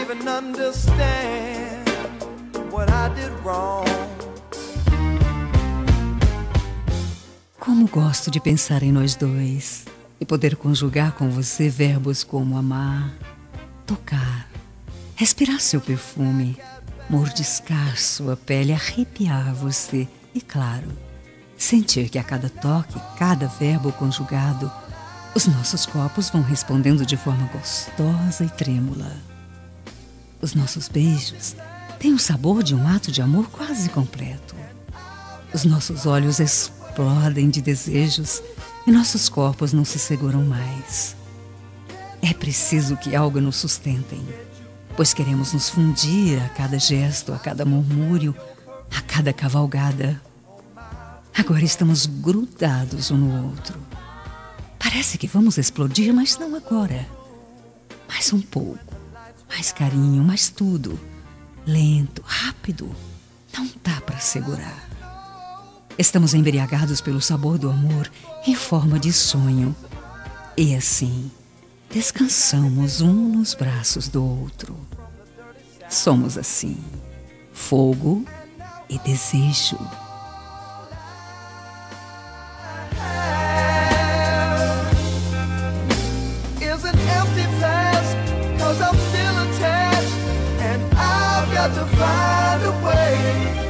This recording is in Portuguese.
even understand what I did wrong. Como gosto de pensar em nós dois e poder conjugar com você verbos como amar, tocar, respirar seu perfume, mordiscar sua pele, arrepiar você e, claro, sentir que a cada toque, cada verbo conjugado, os nossos corpos vão respondendo de forma gostosa e trêmula. Os nossos beijos têm o sabor de um ato de amor quase completo. Os nossos olhos explodem de desejos e nossos corpos não se seguram mais. É preciso que algo nos sustentem, pois queremos nos fundir a cada gesto, a cada murmúrio, a cada cavalgada. Agora estamos grudados um no outro. Parece que vamos explodir, mas não agora. Mais um pouco, mais carinho, mais tudo. Lento, rápido, não dá para segurar. Estamos embriagados pelo sabor do amor em forma de sonho. E assim, descansamos um nos braços do outro. Somos assim, fogo e desejo. Is an empty past, 'cause I'm still attached, and I've got to find a way